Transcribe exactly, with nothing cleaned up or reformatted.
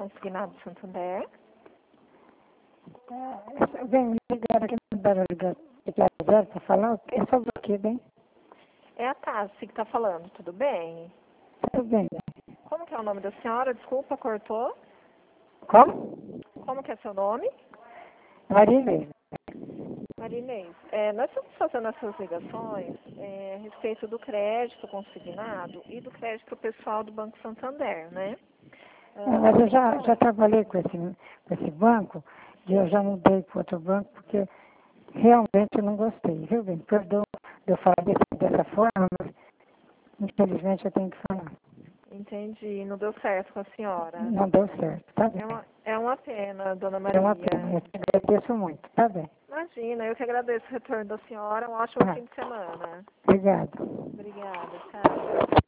Consignado Santander. É, bem, ligaram aqui no Belo Horizonte para falar, é sobre o quê, bem? É a Tassi que está falando, tudo bem? Tudo bem. Como que é o nome da senhora? Desculpa, cortou. Como? Como que é seu nome? Marinês. Marinês. É, nós estamos fazendo essas ligações é, a respeito do crédito consignado e do crédito pessoal do Banco Santander, né? É, mas eu já, então, já trabalhei com esse, com esse banco e eu já mudei para outro banco porque realmente eu não gostei, viu, bem? Perdoa de eu falar desse, dessa forma, mas infelizmente eu tenho que falar. entendi, não deu certo com a senhora. Não deu certo, tá bem? É uma, é uma pena, dona É uma Maria. pena, eu te agradeço muito, tá bem? Imagina, eu que agradeço o retorno da senhora. Um ótimo Tá. fim de semana. Obrigado. Obrigada, tchau.